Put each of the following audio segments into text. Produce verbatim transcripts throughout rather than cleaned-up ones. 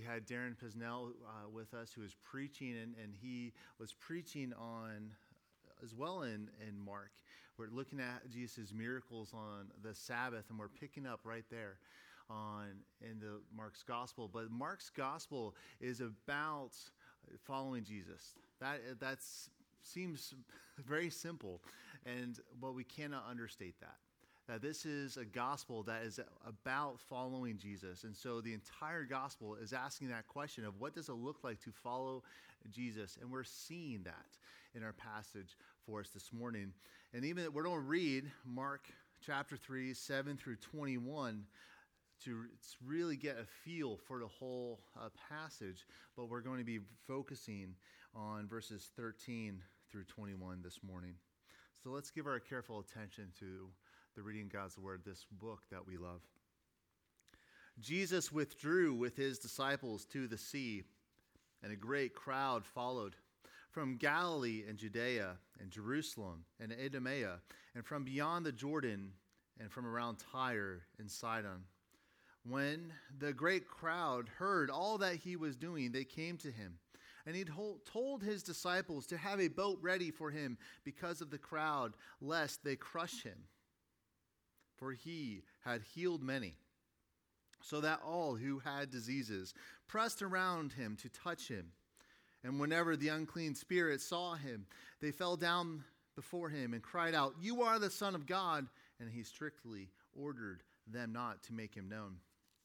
had Darren Pisnell uh, with us, who was preaching, and, and he was preaching on, as well in, in Mark. We're looking at Jesus' miracles on the Sabbath, and we're picking up right there on in the Mark's gospel. But Mark's gospel is about following Jesus. That that's seems very simple, and but we cannot understate that. That this is a gospel that is about following Jesus. And so the entire gospel is asking that question of what does it look like to follow Jesus? And we're seeing that in our passage for us this morning. And even we're going to read Mark chapter three, seven through twenty-one to really get a feel for the whole uh, passage. But we're going to be focusing on verses thirteen through twenty-one this morning. So let's give our careful attention to the reading of God's word, this book that we love. Jesus withdrew with his disciples to the sea, and a great crowd followed from Galilee and Judea and Jerusalem and Idumea, and from beyond the Jordan and from around Tyre and Sidon. When the great crowd heard all that he was doing, they came to him. And he told his disciples to have a boat ready for him because of the crowd, lest they crush him. For he had healed many, so that all who had diseases pressed around him to touch him. And whenever the unclean spirits saw him, they fell down before him and cried out, "You are the Son of God." And he strictly ordered them not to make him known.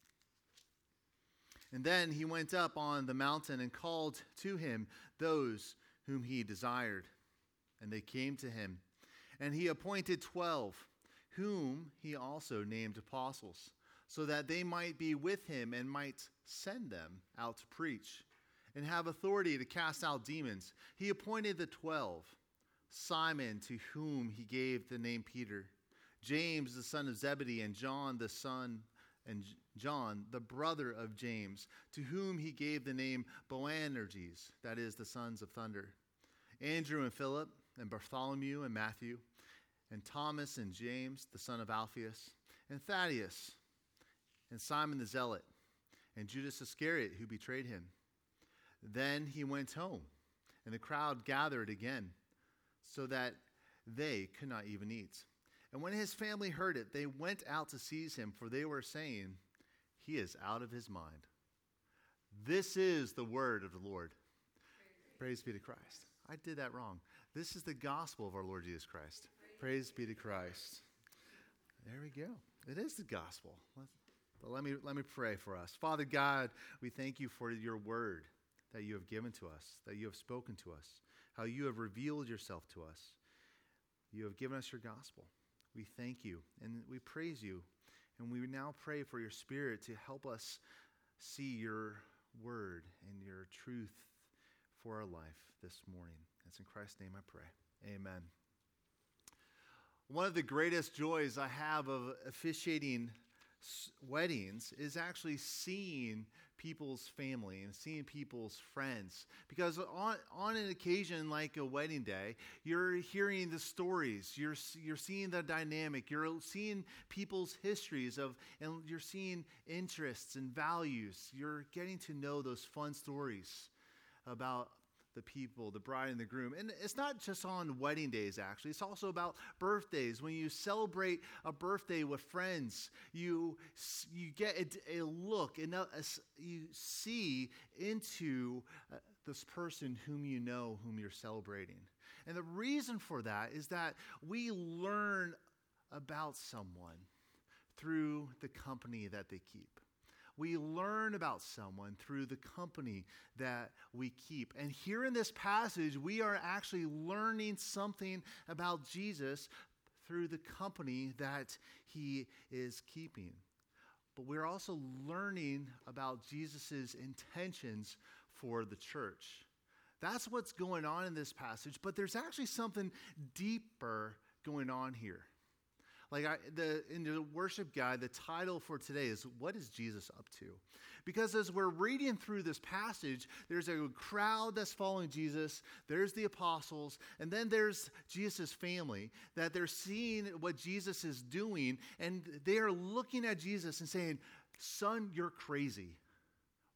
And then he went up on the mountain and called to him those whom he desired. And they came to him. And he appointed twelve, whom he also named apostles, so that they might be with him and might send them out to preach and have authority to cast out demons. He appointed the twelve, Simon, to whom he gave the name Peter, James, the son of Zebedee, and John, the son and John, the brother of James, to whom he gave the name Boanerges, that is, the sons of thunder, Andrew and Philip, and Bartholomew and Matthew, and Thomas and James, the son of Alphaeus, and Thaddeus, and Simon the Zealot, and Judas Iscariot, who betrayed him. Then he went home, and the crowd gathered again, so that they could not even eat. And when his family heard it, they went out to seize him, for they were saying, "He is out of his mind." This is the word of the Lord. Praise, Praise be to Christ. I did that wrong. This is the gospel of our Lord Jesus Christ. Praise, Praise be to Christ. There we go. It is the gospel. But let me let me pray for us. Father God, we thank you for your word that you have given to us, that you have spoken to us, how you have revealed yourself to us. You have given us your gospel. We thank you and we praise you. And we now pray for your Spirit to help us see your word and your truth for our life this morning. It's in Christ's name I pray. Amen. One of the greatest joys I have of officiating weddings is actually seeing people's family and seeing people's friends. Because on, on an occasion like a wedding day, you're hearing the stories, you're you're seeing the dynamic, you're seeing people's histories of, and you're seeing interests and values. You're getting to know those fun stories about the people, the bride and the groom. And it's not just on wedding days, actually. It's also about birthdays. When you celebrate a birthday with friends, you you get a, a look, and a, a, you see into uh, this person whom you know, whom you're celebrating. And the reason for that is that we learn about someone through the company that they keep. We learn about someone through the company that we keep. And here in this passage, we are actually learning something about Jesus through the company that he is keeping. But we're also learning about Jesus' intentions for the church. That's what's going on in this passage, but there's actually something deeper going on here. Like I, the in the worship guide, the title for today is, "What is Jesus up to?" Because as we're reading through this passage, there's a crowd that's following Jesus, there's the apostles, and then there's Jesus' family, that they're seeing what Jesus is doing, and they are looking at Jesus and saying, "Son, you're crazy.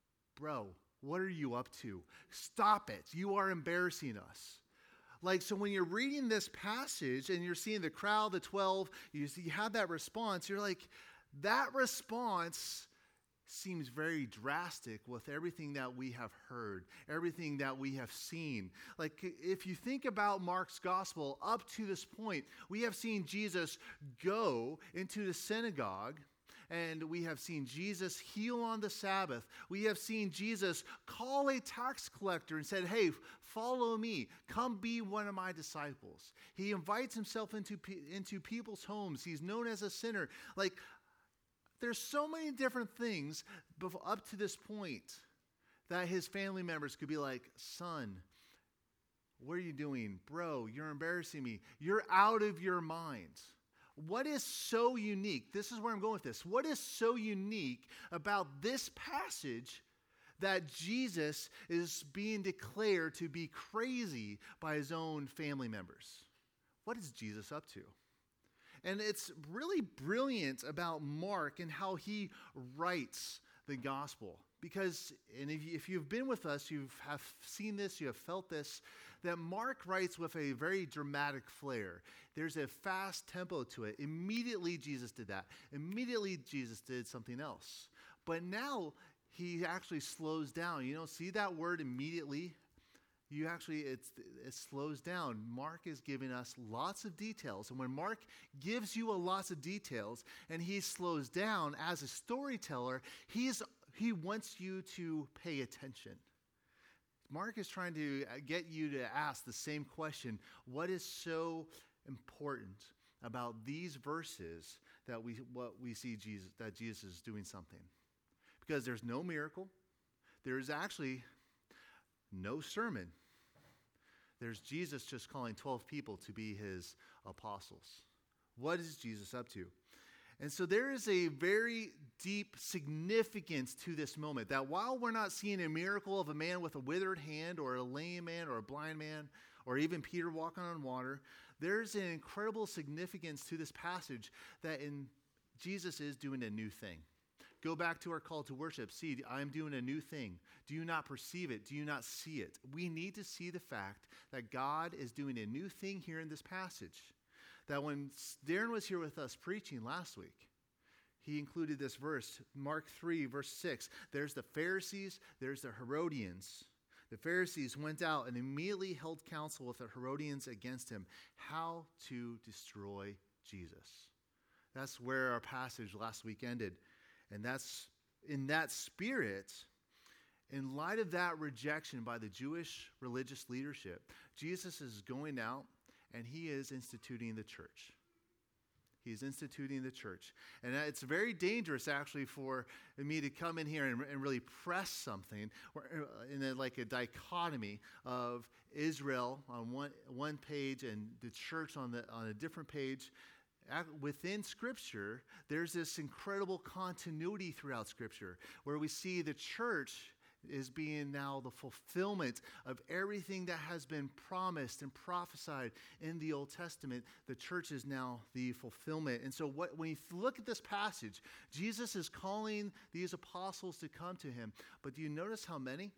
bro, what are you up to? Stop it. You are embarrassing us. Like, so when you're reading this passage and you're seeing the crowd, the twelve, you, see, you have that response, you're like, that response seems very drastic with everything that we have heard, everything that we have seen. Like, if you think about Mark's gospel up to this point, we have seen Jesus go into the synagogue, and we have seen Jesus heal on the Sabbath. We have seen Jesus call a tax collector and said, hey, follow me. Come be one of my disciples. He invites himself into, into people's homes. He's known as a sinner. Like, there's so many different things up to this point that his family members could be like, son, what are you doing? Bro, you're embarrassing me. You're out of your mind. What is so unique? This is where I'm going with this. What is so unique about this passage that Jesus is being declared to be crazy by his own family members? What is Jesus up to? And it's really brilliant about Mark and how he writes the gospel. Because, and if, you, if you've been with us, you have seen this, you have felt this, that Mark writes with a very dramatic flair. There's a fast tempo to it. Immediately Jesus did that. Immediately Jesus did something else. But now he actually slows down. You don't see that word immediately. You actually, it's, it slows down. Mark is giving us lots of details. And when Mark gives you a lots of details and he slows down as a storyteller, he's, he wants you to pay attention. Mark is trying to get you to ask the same question. What is so important about these verses that we what we see Jesus that Jesus is doing something? Because there's no miracle. There's actually no sermon. There's Jesus just calling twelve people to be his apostles. What is Jesus up to? And so there is a very deep significance to this moment, that while we're not seeing a miracle of a man with a withered hand or a lame man or a blind man or even Peter walking on water, there's an incredible significance to this passage that in Jesus is doing a new thing. Go back to our call to worship. See, I'm doing a new thing. Do you not perceive it? Do you not see it? We need to see the fact that God is doing a new thing here in this passage. That when Darren was here with us preaching last week, he included this verse, Mark three, verse six. There's the Pharisees, there's the Herodians. The Pharisees went out and immediately held counsel with the Herodians against him, how to destroy Jesus. That's where our passage last week ended. And that's in that spirit, in light of that rejection by the Jewish religious leadership, Jesus is going out and he is instituting the church. He's instituting the church. And it's very dangerous, actually, for me to come in here and, and really press something in a, like a dichotomy of Israel on one, one page and the church on, the, on a different page. Within Scripture, there's this incredible continuity throughout Scripture where we see the church is being now the fulfillment of everything that has been promised and prophesied in the Old Testament. The church is now the fulfillment. And so what, when you look at this passage, Jesus is calling these apostles to come to him. But do you notice how many?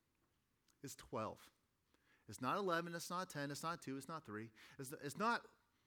It's twelve. It's not eleven, it's not ten, it's not two, it's not three. It's, it's not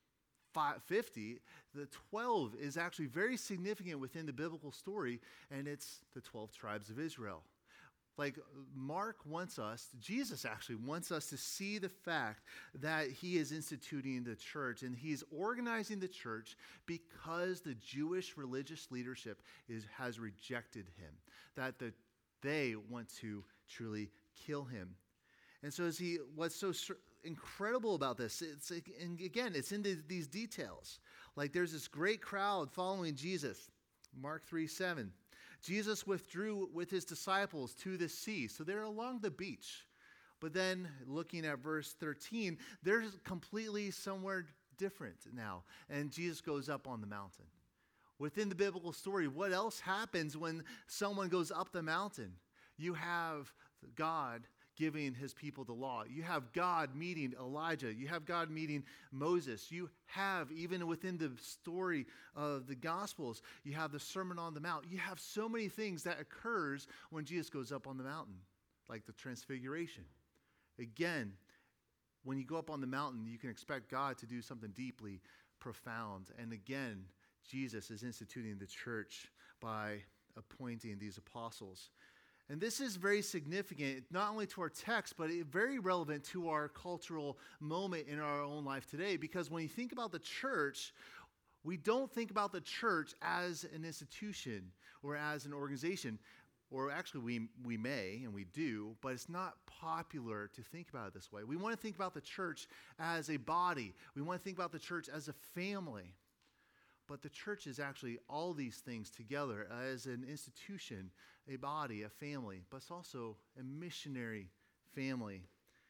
fifty. The twelve is actually very significant within the biblical story, and it's the twelve tribes of Israel. Like Mark wants us, Jesus actually wants us to see the fact that he is instituting the church and he's organizing the church because the Jewish religious leadership is, has rejected him, that the, they want to truly kill him. And so as he, what's so incredible about this, it's, and again, it's in the, these details. Like there's this great crowd following Jesus, Mark three seven. Jesus withdrew with his disciples to the sea. So they're along the beach. But then looking at verse thirteen, they're completely somewhere different now. And Jesus goes up on the mountain. Within the biblical story, what else happens when someone goes up the mountain? You have God giving his people the law. You have God meeting Elijah. You have God meeting Moses. You have, even within the story of the Gospels, you have the Sermon on the Mount. You have so many things that occurs when Jesus goes up on the mountain, like the Transfiguration. Again, when you go up on the mountain, you can expect God to do something deeply profound. And again, Jesus is instituting the church by appointing these apostles. And this is very significant, not only to our text, but very relevant to our cultural moment in our own life today. Because when you think about the church, we don't think about the church as an institution or as an organization. Or actually, we, we may, and we do, but it's not popular to think about it this way. We want to think about the church as a body. We want to think about the church as a family. But the church is actually all these things together as an institution, a body, a family, but it's also a missionary family.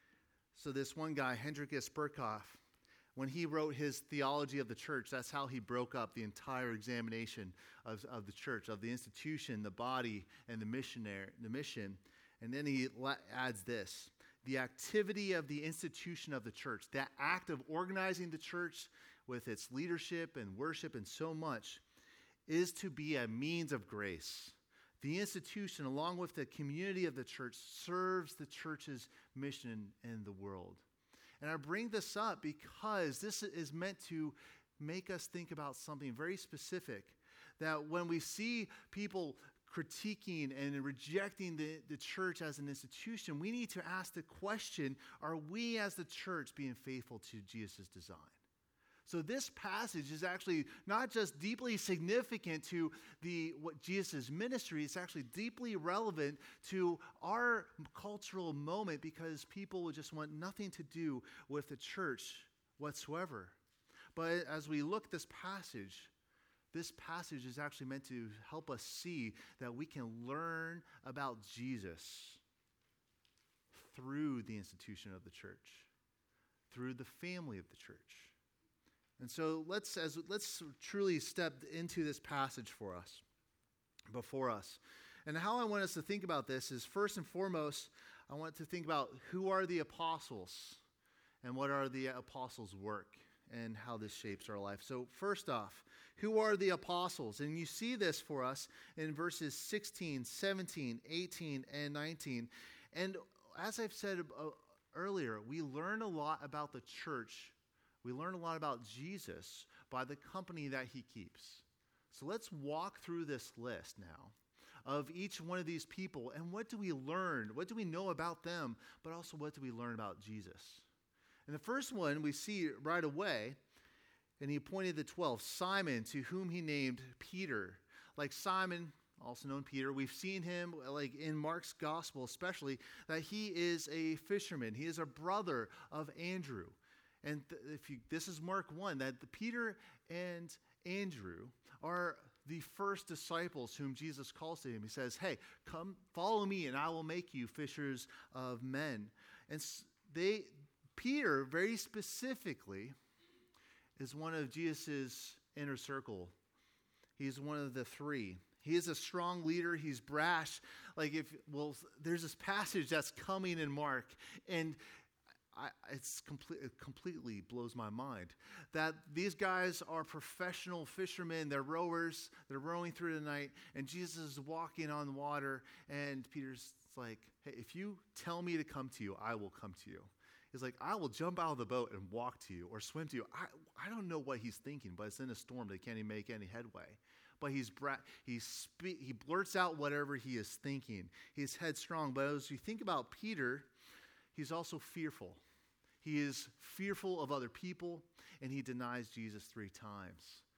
So this one guy, Hendrikus Burkhoff, when he wrote his theology of the church, that's how he broke up the entire examination of, of the church, of the institution, the body, and the missionary, the mission. And then he adds this: the activity of the institution of the church, that act of organizing the church with its leadership and worship and so much, is to be a means of grace. The institution, along with the community of the church, serves the church's mission in the world. And I bring this up because this is meant to make us think about something very specific, that when we see people critiquing and rejecting the, the church as an institution, we need to ask the question, are we as the church being faithful to Jesus' design? So this passage is actually not just deeply significant to the what Jesus' ministry, it's actually deeply relevant to our cultural moment, because people would just want nothing to do with the church whatsoever. But as we look at this passage, this passage is actually meant to help us see that we can learn about Jesus through the institution of the church, through the family of the church. And so let's as let's truly step into this passage for us, before us. And how I want us to think about this is, first and foremost, I want to think about who are the apostles and what are the apostles' work and how this shapes our life. So first off, who are the apostles? And you see this for us in verses sixteen, seventeen, eighteen, and nineteen. And as I've said uh, earlier, we learn a lot about the church. We learn a lot about Jesus by the company that he keeps. So let's walk through this list now of each one of these people, and what do we learn? What do we know about them? But also, what do we learn about Jesus? And the first one we see right away, and he appointed the twelve, Simon, to whom he named Peter. Like Simon, also known Peter, we've seen him like in Mark's gospel especially, that he is a fisherman. He is a brother of Andrew. And th- if you, this is Mark one, that the Peter and Andrew are the first disciples whom Jesus calls to him. He says, hey, come follow me and I will make you fishers of men. And they, Peter very specifically is one of Jesus' inner circle. He's one of the three. He is a strong leader. He's brash. Like if, well, there's this passage that's coming in Mark, and I, it's complete, it completely blows my mind that these guys are professional fishermen. They're rowers. They're rowing through the night, and Jesus is walking on the water, and Peter's like, hey, if you tell me to come to you, I will come to you. He's like, I will jump out of the boat and walk to you or swim to you. I, I don't know what he's thinking, but it's in a storm. They can't even make any headway. But he's bra- he's spe- he blurts out whatever he is thinking. He's headstrong. But as you think about Peter, he's also fearful. He is fearful of other people, and he denies Jesus three times.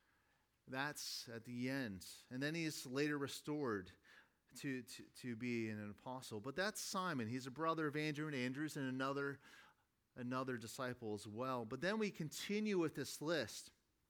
That's at the end. And then he is later restored to, to, to be an apostle. But that's Simon. He's a brother of Andrew, and Andrew's and another, another disciple as well. But then we continue with this list.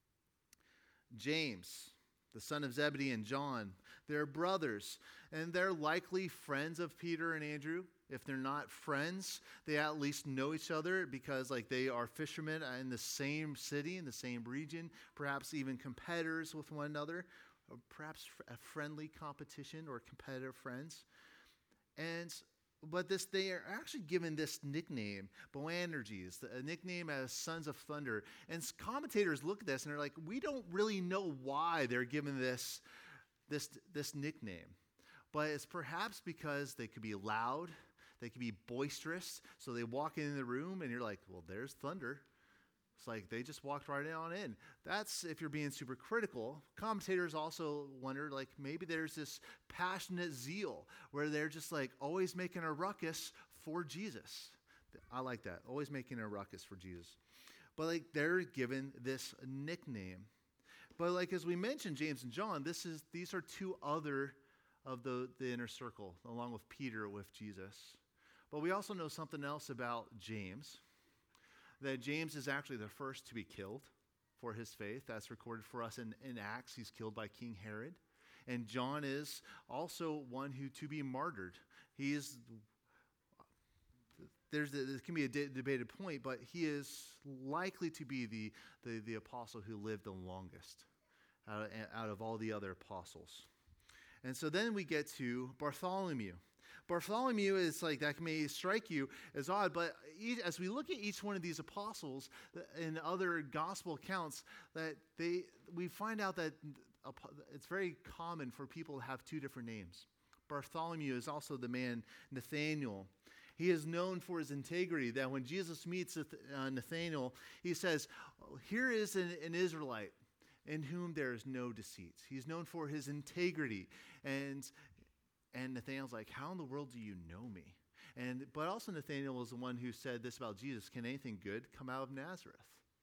James, the son of Zebedee, and John, they're brothers, and they're likely friends of Peter and Andrew. If they're not friends, they at least know each other because like they are fishermen in the same city, in the same region, perhaps even competitors with one another, or perhaps a friendly competition or competitive friends. And But this, they are actually given this nickname, Boanerges, a nickname as Sons of Thunder. And commentators look at this and they're like, we don't really know why they're given this, this, this nickname. But it's perhaps because they could be loud, they could be boisterous. So they walk in the room and you're like, well, there's thunder. It's like they just walked right on in. That's if you're being super critical. Commentators also wonder, like, maybe there's this passionate zeal where they're just like always making a ruckus for Jesus. I like that. Always making a ruckus for Jesus. But like they're given this nickname. But like as we mentioned, James and John, this is these are two other of the, the inner circle, along with Peter with Jesus. But we also know something else about James. That James is actually the first to be killed for his faith. That's recorded for us in, in Acts. He's killed by King Herod. And John is also one who to be martyred. He is, there's a, there can be a de- debated point, but he is likely to be the, the, the apostle who lived the longest out of, out of all the other apostles. And so then we get to Bartholomew. Bartholomew is like, that may strike you as odd, but as we look at each one of these apostles in other gospel accounts, that they we find out that it's very common for people to have two different names. Bartholomew is also the man Nathanael. He is known for his integrity, that when Jesus meets uh, Nathanael, he says, here is an, an Israelite in whom there is no deceit. He's known for his integrity. And And Nathanael's like, how in the world do you know me? And but also Nathanael was the one who said this about Jesus, can anything good come out of Nazareth?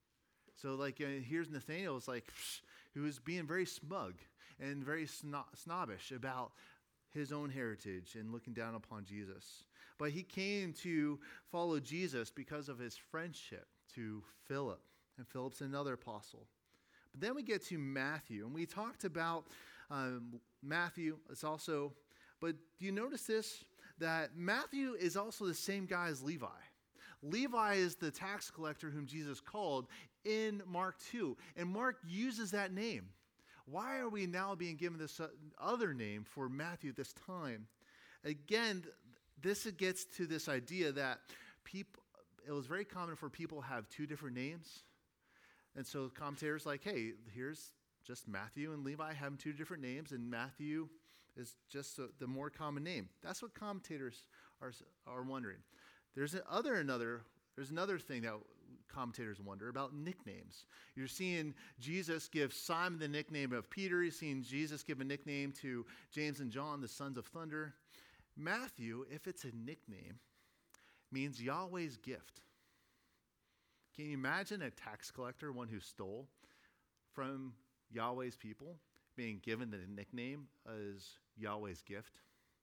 So like uh, here's Nathanael is like, who is being very smug and very sno- snobbish about his own heritage and looking down upon Jesus. But he came to follow Jesus because of his friendship to Philip. And Philip's another apostle. But then we get to Matthew. And we talked about um, Matthew. It's also... But do you notice this? That Matthew is also the same guy as Levi. Levi is the tax collector whom Jesus called in Mark two. And Mark uses that name. Why are we now being given this other name for Matthew at this time? Again, this gets to this idea that people, it was very common for people to have two different names. And so commentators like, hey, here's just Matthew and Levi having two different names, and Matthew is just a, the more common name. That's what commentators are are wondering. There's a, other another there's another thing that commentators wonder about nicknames. You're seeing Jesus give Simon the nickname of Peter. You're seeing Jesus give a nickname to James and John, the sons of thunder. Matthew, if it's a nickname, means Yahweh's gift. Can you imagine a tax collector, one who stole from Yahweh's people, being given the nickname as Yahweh's gift?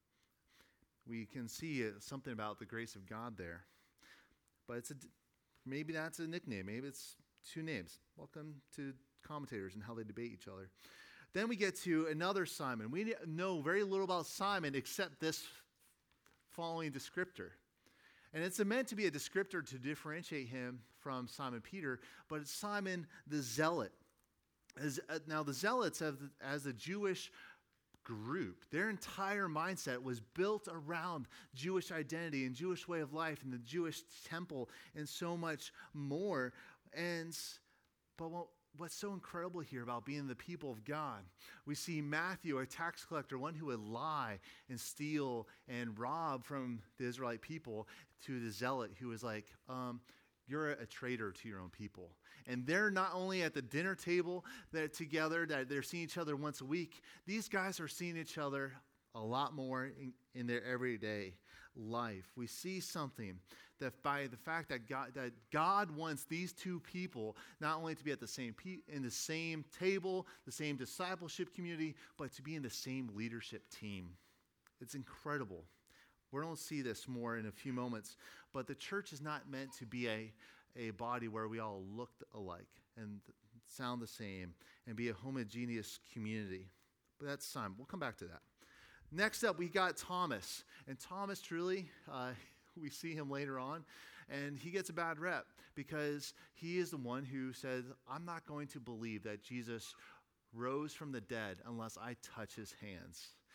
We can see uh, something about the grace of God there. But it's a, maybe that's a nickname. Maybe it's two names. Welcome to commentators and how they debate each other. Then we get to another Simon. We know very little about Simon except this following descriptor. And it's meant to be a descriptor to differentiate him from Simon Peter, but it's Simon the Zealot. As, uh, now, the Zealots, have, as a Jewish group, their entire mindset was built around Jewish identity and Jewish way of life and the Jewish temple and so much more. And but what, what's so incredible here about being the people of God, we see Matthew, a tax collector, one who would lie and steal and rob from the Israelite people, to the Zealot who was like, um, you're a traitor to your own people. And they're not only at the dinner table that together, that they're seeing each other once a week. These guys are seeing each other a lot more in, in their everyday life. We see something that by the fact that God, that God wants these two people not only to be at the same pe- in the same table, the same discipleship community, but to be in the same leadership team. It's incredible. We're going to see this more in a few moments. But the church is not meant to be a, a body where we all look alike and sound the same and be a homogeneous community. But that's time. We'll come back to that. Next up, we got Thomas. And Thomas, truly, uh, we see him later on, and he gets a bad rep because he is the one who says, I'm not going to believe that Jesus rose from the dead unless I touch his hands.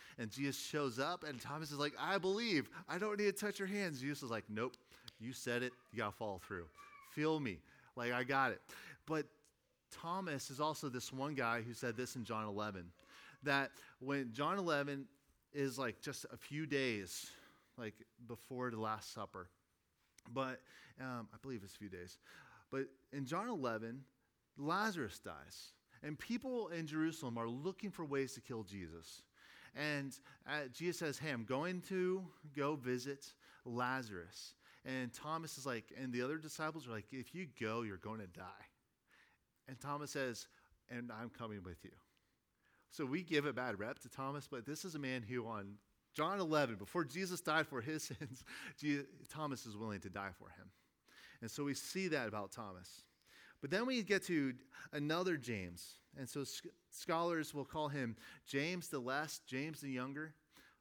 And Jesus shows up, and Thomas is like, I believe. I don't need to touch your hands. Jesus is like, nope, you said it. You got to follow through. Feel me. Like, I got it. But Thomas is also this one guy who said this in John eleven, that when John eleven is like just a few days, like before the Last Supper, but um, I believe it's a few days. But in John eleven, Lazarus dies. And people in Jerusalem are looking for ways to kill Jesus. And uh, Jesus says, hey, I'm going to go visit Lazarus. And Thomas is like, and the other disciples are like, if you go, you're going to die. And Thomas says, and I'm coming with you. So we give a bad rep to Thomas, but this is a man who on John eleven, before Jesus died for his sins, Jesus, Thomas is willing to die for him. And so we see that about Thomas. But then we get to another James. And so sc- scholars will call him James the Less, James the Younger.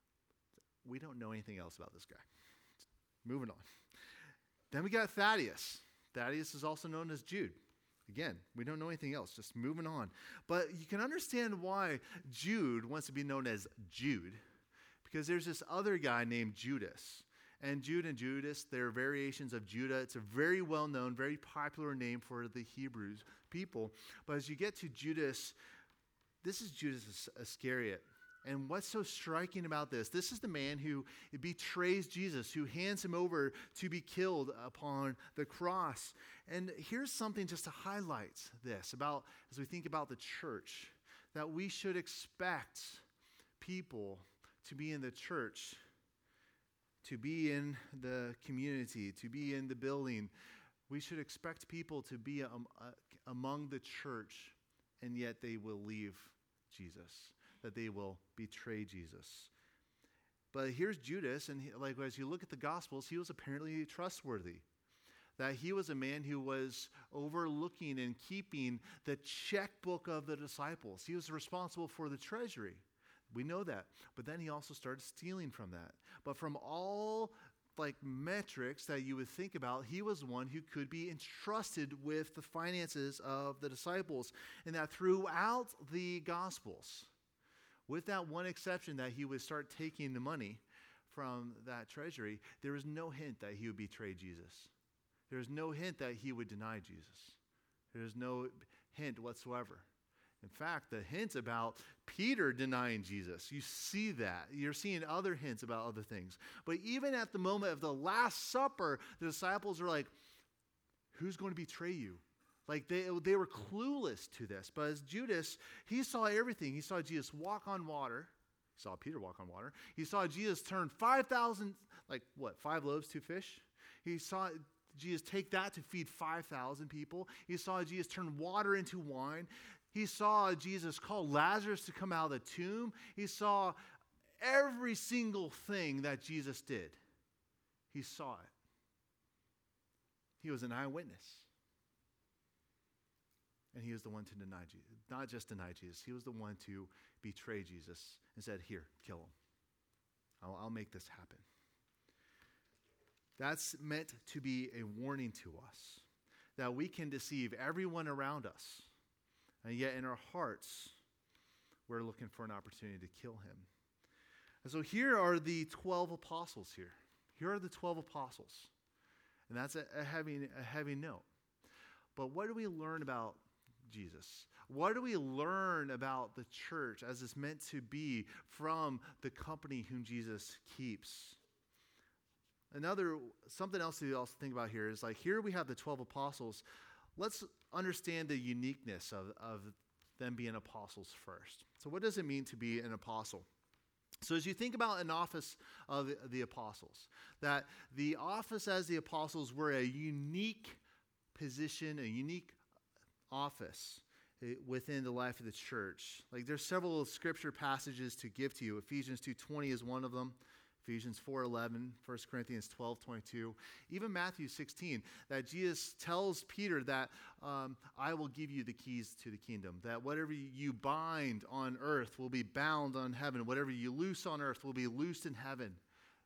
We don't know anything else about this guy. Moving on. Then we got Thaddeus. Thaddeus is also known as Jude. Again, we don't know anything else, just moving on. But you can understand why Jude wants to be known as Jude, because there's this other guy named Judas. And Jude and Judas, they're variations of Judah. It's a very well-known, very popular name for the Hebrews people. But as you get to Judas, this is Judas Iscariot. And what's so striking about this? This is the man who betrays Jesus, who hands him over to be killed upon the cross. And here's something just to highlight this about, as we think about the church, that we should expect people to be in the church, to be in the community, to be in the building. We should expect people to be um, uh, among the church, and yet they will leave Jesus, that they will betray Jesus. But here's Judas, and he, like as you look at the Gospels, he was apparently trustworthy. That he was a man who was overlooking and keeping the checkbook of the disciples. He was responsible for the treasury. We know that. But then he also started stealing from that. But from all like metrics that you would think about, he was one who could be entrusted with the finances of the disciples. And that throughout the Gospels, with that one exception that he would start taking the money from that treasury, there was no hint that he would betray Jesus. There was no hint that he would deny Jesus. There was no hint whatsoever. In fact, the hint about Peter denying Jesus, you see that. You're seeing other hints about other things. But even at the moment of the Last Supper, the disciples are like, who's going to betray you? Like they, they were clueless to this. But as Judas, he saw everything. He saw Jesus walk on water. He saw Peter walk on water. He saw Jesus turn five thousand, like what, five loaves, two fish? He saw Jesus take that to feed five thousand people. He saw Jesus turn water into wine. He saw Jesus call Lazarus to come out of the tomb. He saw every single thing that Jesus did. He saw it. He was an eyewitness. And he was the one to deny Jesus. Not just deny Jesus. He was the one to betray Jesus and said, here, kill him. I'll, I'll make this happen. That's meant to be a warning to us that we can deceive everyone around us. And yet in our hearts, we're looking for an opportunity to kill him. And so here are the twelve apostles here. Here are the twelve apostles. And that's a, a, heavy, a heavy note. But what do we learn about Jesus? What do we learn about the church as it's meant to be from the company whom Jesus keeps? Another, something else to also think about here is like, here we have the twelve apostles. Let's understand the uniqueness of, of them being apostles first. So what does it mean to be an apostle? So as you think about an office of the apostles, that the office as the apostles were a unique position, a unique office within the life of the church. Like there's several scripture passages to give to you. Ephesians two twenty is one of them. Ephesians four eleven, First Corinthians twelve twenty-two, even Matthew sixteen, that Jesus tells Peter that um, I will give you the keys to the kingdom, that whatever you bind on earth will be bound on heaven, whatever you loose on earth will be loosed in heaven.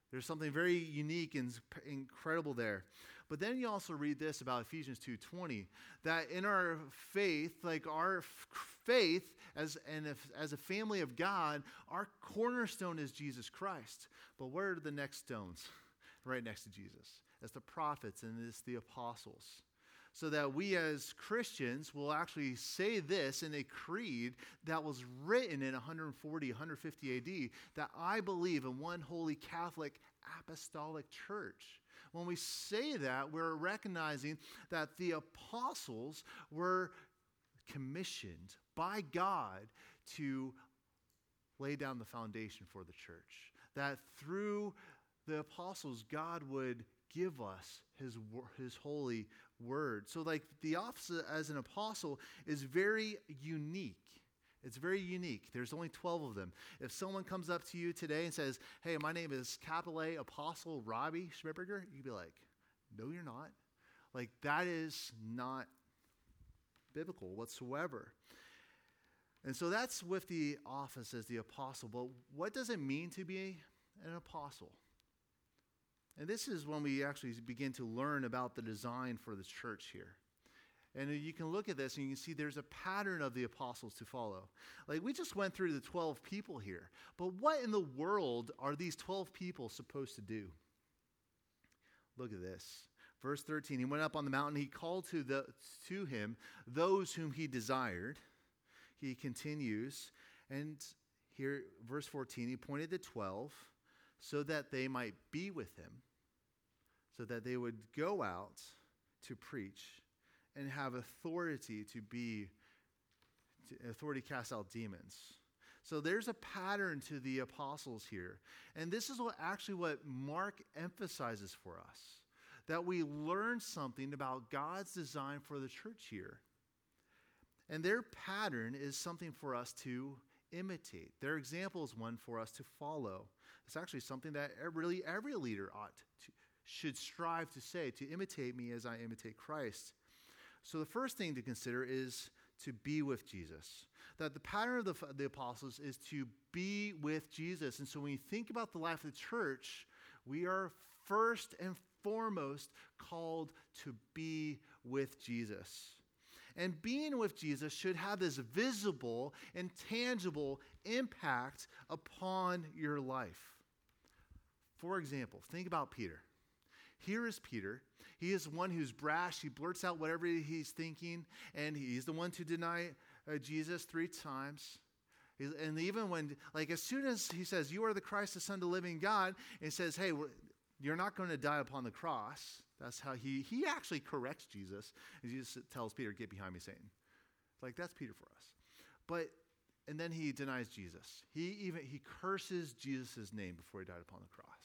There's something very unique and incredible there. But then you also read this about Ephesians two twenty, that in our faith, like our f- faith as and if, as a family of God, our cornerstone is Jesus Christ. But what are the next stones right next to Jesus? It's the prophets and it's the apostles. So that we as Christians will actually say this in a creed that was written in one forty, one fifty A D, that I believe in one holy Catholic apostolic church. When we say that, we're recognizing that the apostles were commissioned by God to lay down the foundation for the church. That through the apostles, God would give us his, his holy word. So like the office as an apostle is very unique. It's very unique. There's only twelve of them. If someone comes up to you today and says, hey, my name is capital A Apostle Robbie Schmidberger, you'd be like, no, you're not. Like that is not biblical whatsoever. And so that's with the office as the apostle. But what does it mean to be an apostle? And this is when we actually begin to learn about the design for the church here. And you can look at this and you can see there's a pattern of the apostles to follow. Like we just went through the twelve people here. But what in the world are these twelve people supposed to do? Look at this. Verse thirteen, he went up on the mountain. He called to, the, to him those whom he desired. He continues. And here, verse fourteen, he appointed the twelve so that they might be with him, so that they would go out to preach and have authority to be, to, authority to cast out demons. So there's a pattern to the apostles here. And this is what actually what Mark emphasizes for us, that we learn something about God's design for the church here. And their pattern is something for us to imitate. Their example is one for us to follow. It's actually something that really every leader ought to, should strive to say, to imitate me as I imitate Christ. So the first thing to consider is to be with Jesus. That the pattern of the, the apostles is to be with Jesus. And so when you think about the life of the church, we are first and foremost called to be with Jesus. And being with Jesus should have this visible and tangible impact upon your life. For example, think about Peter. Here is Peter. He is one who's brash. He blurts out whatever he's thinking, and he's the one to deny uh, Jesus three times. He's, and even when, like, as soon as he says, you are the Christ, the Son of the living God, and he says, hey, you're not going to die upon the cross. That's how he, he actually corrects Jesus. And Jesus tells Peter, get behind me, Satan. Like, that's Peter for us. But, and then he denies Jesus. He even, he curses Jesus' name before he died upon the cross.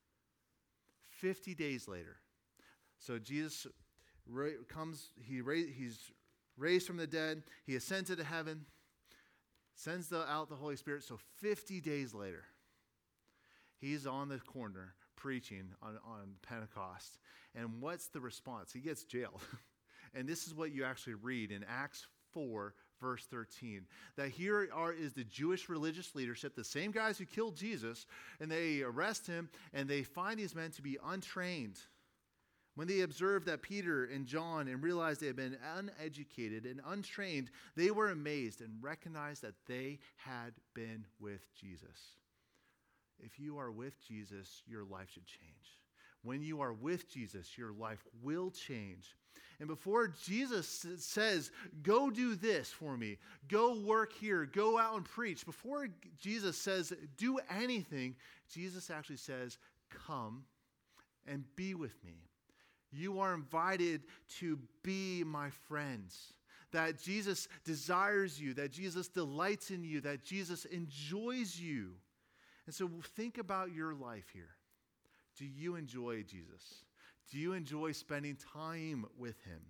fifty days later. So Jesus ra- comes, he ra- he's raised from the dead. He ascends into heaven, sends the, out the Holy Spirit. So fifty days later, he's on the corner preaching on, on Pentecost. And what's the response? He gets jailed. And this is what you actually read in Acts four, verse thirteen. That here are, is the Jewish religious leadership, the same guys who killed Jesus, and they arrest him, and they find these men to be untrained. When they observed that Peter and John and realized they had been uneducated and untrained, they were amazed and recognized that they had been with Jesus. If you are with Jesus, your life should change. When you are with Jesus, your life will change. And before Jesus says, go do this for me, go work here, go out and preach, before Jesus says, do anything, Jesus actually says, come and be with me. You are invited to be my friends. That Jesus desires you, that Jesus delights in you, that Jesus enjoys you. And so think about your life here. Do you enjoy Jesus? Do you enjoy spending time with him?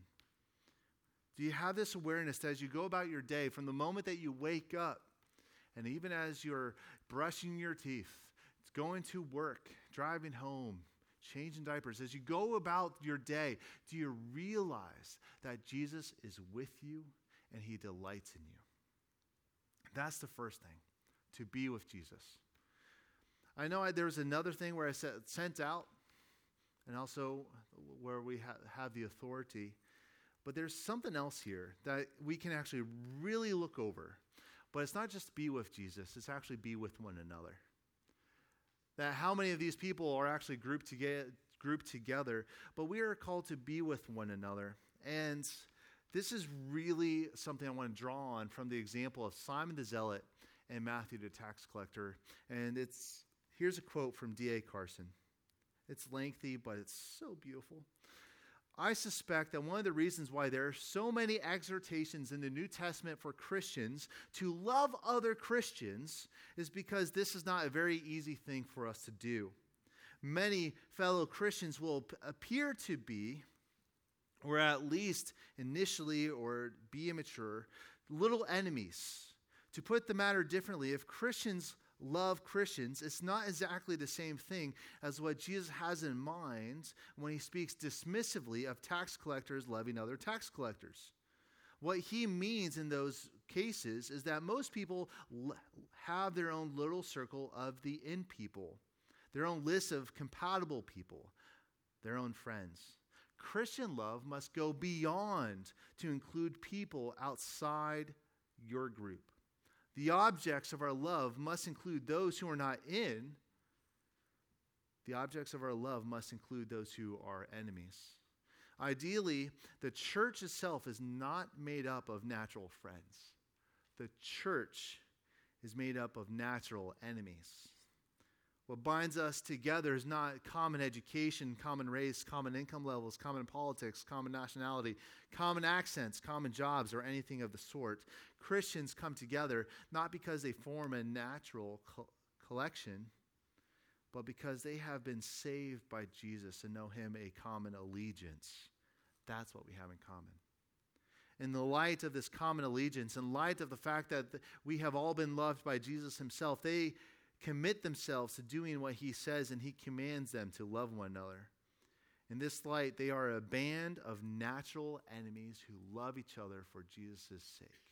Do you have this awareness that as you go about your day, from the moment that you wake up, and even as you're brushing your teeth, going to work, driving home, changing diapers, as you go about your day, do you realize that Jesus is with you and he delights in you? That's the first thing, to be with Jesus. I know I, there was another thing where I said sent out, and also where we ha- have the authority. But there's something else here that we can actually really look over. But it's not just be with Jesus, it's actually be with one another. That how many of these people are actually grouped together, grouped together, but we are called to be with one another. And this is really something I want to draw on from the example of Simon the Zealot and Matthew the tax collector. And it's here's a quote from D A Carson. It's lengthy, but it's so beautiful. I suspect that one of the reasons why there are so many exhortations in the New Testament for Christians to love other Christians is because this is not a very easy thing for us to do. Many fellow Christians will p- appear to be, or at least initially or be immature, little enemies. To put the matter differently, if Christians love Christians, it's not exactly the same thing as what Jesus has in mind when he speaks dismissively of tax collectors loving other tax collectors. What he means in those cases is that most people l- have their own little circle of the in people, their own list of compatible people, their own friends. Christian love must go beyond to include people outside your group. The objects of our love must include those who are not in. The objects of our love must include those who are enemies. Ideally, the church itself is not made up of natural friends. The church is made up of natural enemies. What binds us together is not common education, common race, common income levels, common politics, common nationality, common accents, common jobs, or anything of the sort. Christians come together not because they form a natural co- collection, but because they have been saved by Jesus and know him a common allegiance. That's what we have in common. In the light of this common allegiance, in light of the fact that we have all been loved by Jesus himself, they commit themselves to doing what he says, and he commands them to love one another. In this light, they are a band of natural enemies who love each other for Jesus' sake.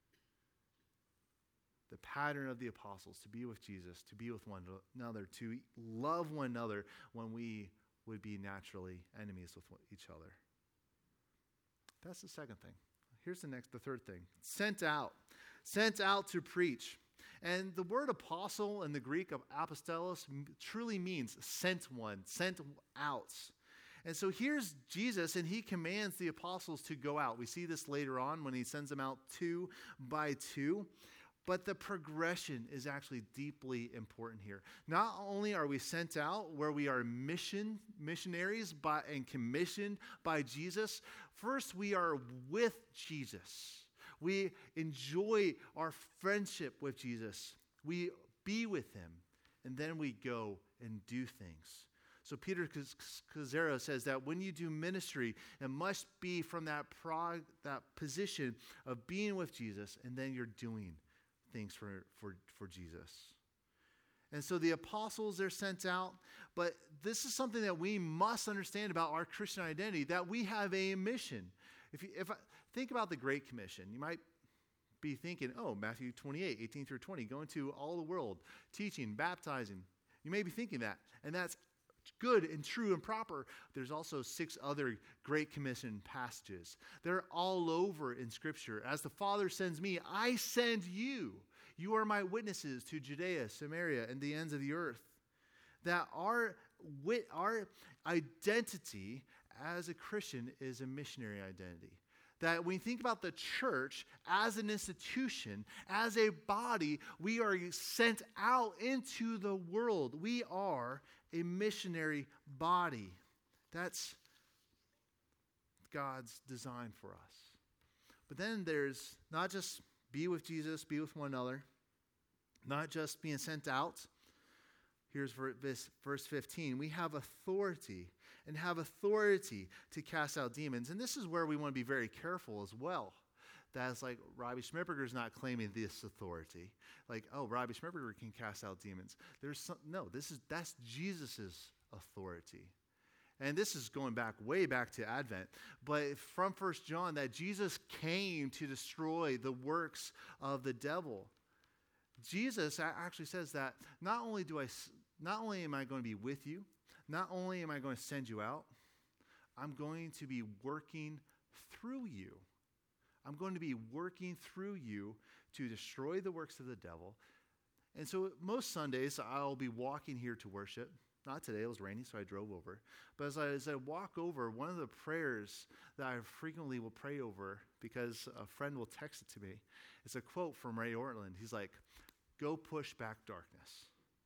The pattern of the apostles, to be with Jesus, to be with one another, to love one another when we would be naturally enemies with each other. That's the second thing. Here's the next, the third thing. Sent out. Sent out to preach. And the word apostle in the Greek of apostolos truly means sent one, sent out. And so here's Jesus, and he commands the apostles to go out. We see this later on when he sends them out two by two. But the progression is actually deeply important here. Not only are we sent out where we are mission missionaries by, and commissioned by Jesus, first we are with Jesus. We enjoy our friendship with Jesus. We be with him, and then we go and do things. So Peter Scazzero says that when you do ministry, it must be from that, prog- that position of being with Jesus, and then you're doing things for, for, for Jesus. And so the apostles, they're sent out, but this is something that we must understand about our Christian identity, that we have a mission. If you, if I think about the Great Commission, you might be thinking, oh, Matthew twenty-eight, eighteen through twenty, go into all the world, teaching, baptizing. You may be thinking that, and that's good and true and proper. There's also six other Great Commission passages. They're all over in Scripture. As the Father sends me, I send you. You are my witnesses to Judea, Samaria, and the ends of the earth. That our, our identity as a Christian is a missionary identity. That when you think about the church as an institution, as a body, we are sent out into the world. We are a missionary body. That's God's design for us. But then there's not just be with Jesus, be with one another, not just being sent out. Here's verse fifteen. We have authority and have authority to cast out demons. And this is where we want to be very careful as well. That's like Robbie Schmipperger is not claiming this authority. Like, oh, Robbie Schmipperger can cast out demons. There's some, no, this is that's Jesus's authority. And this is going back way back to Advent. But from First John, that Jesus came to destroy the works of the devil. Jesus actually says that not only do I not only am I going to be with you, not only am I going to send you out, I'm going to be working through you. I'm going to be working through you to destroy the works of the devil. And so most Sundays, I'll be walking here to worship. Not today, it was rainy, so I drove over. But as I, as I walk over, one of the prayers that I frequently will pray over, because a friend will text it to me, it's a quote from Ray Ortland. He's like, go push back darkness.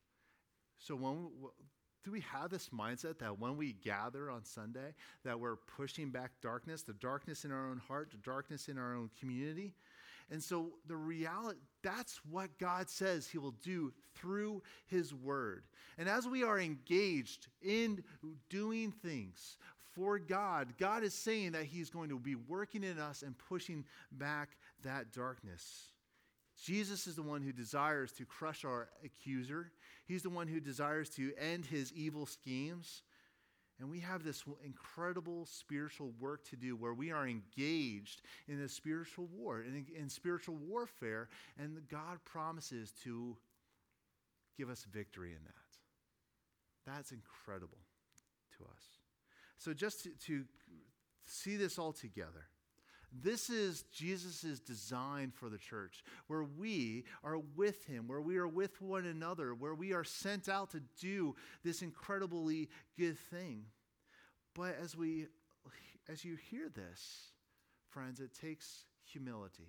So when we, do we have this mindset that when we gather on Sunday, that we're pushing back darkness, the darkness in our own heart, the darkness in our own community? And so the reality, that's what God says he will do through his word. And as we are engaged in doing things for God, God is saying that he's going to be working in us and pushing back that darkness. Jesus is the one who desires to crush our accuser. He's the one who desires to end his evil schemes. And we have this incredible spiritual work to do where we are engaged in a spiritual war, in, in spiritual warfare, and God promises to give us victory in that. That's incredible to us. So just to, to see this all together, this is Jesus' design for the church, where we are with him, where we are with one another, where we are sent out to do this incredibly good thing. But as we, as you hear this, friends, it takes humility.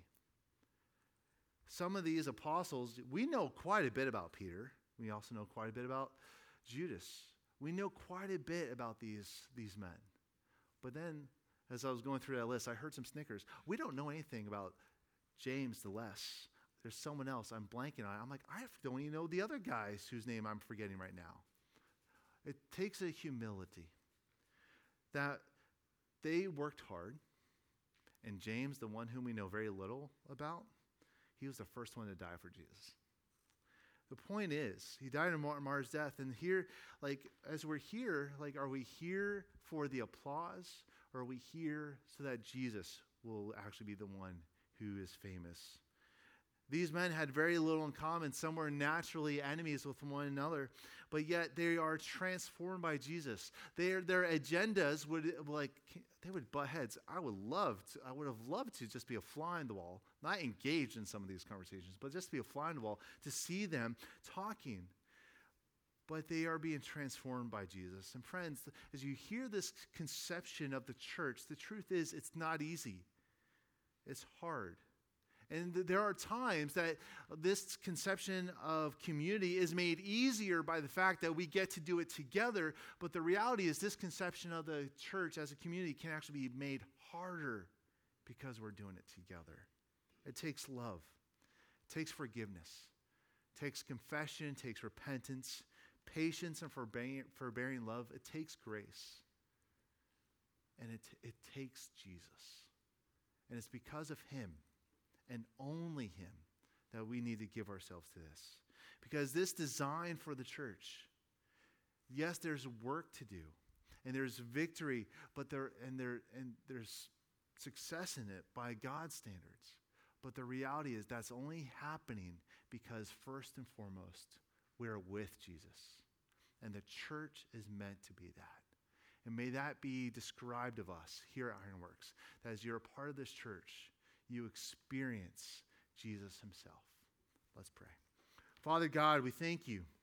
Some of these apostles, we know quite a bit about Peter. We also know quite a bit about Judas. We know quite a bit about these, these men. But then, as I was going through that list, I heard some snickers. We don't know anything about James the Less. There's someone else I'm blanking on. I'm like, I don't even know the other guys whose name I'm forgetting right now. It takes a humility that they worked hard. And James, the one whom we know very little about, he was the first one to die for Jesus. The point is, he died on Mar- Mars' death. And here, like, as we're here, like, are we here for the applause? Or are we here so that Jesus will actually be the one who is famous? These men had very little in common. Some were naturally enemies with one another, but yet they are transformed by Jesus. Their their agendas would like they would butt heads. I would love to, I would have loved to just be a fly on the wall, not engaged in some of these conversations, but just be a fly on the wall to see them talking. But they are being transformed by Jesus. And friends, as you hear this conception of the church, the truth is it's not easy. It's hard. And th- there are times that this conception of community is made easier by the fact that we get to do it together. But the reality is this conception of the church as a community can actually be made harder because we're doing it together. It takes love. It takes forgiveness. It takes confession. It takes repentance. Patience and forbearing, forbearing love. It takes grace. And it, it takes Jesus. And it's because of him and only him that we need to give ourselves to this. Because this design for the church, yes, there's work to do. And there's victory, but there and there and there's success in it by God's standards. But the reality is that's only happening because first and foremost, we're with Jesus. And the church is meant to be that. And may that be described of us here at Ironworks, that as you're a part of this church, you experience Jesus himself. Let's pray. Father God, we thank you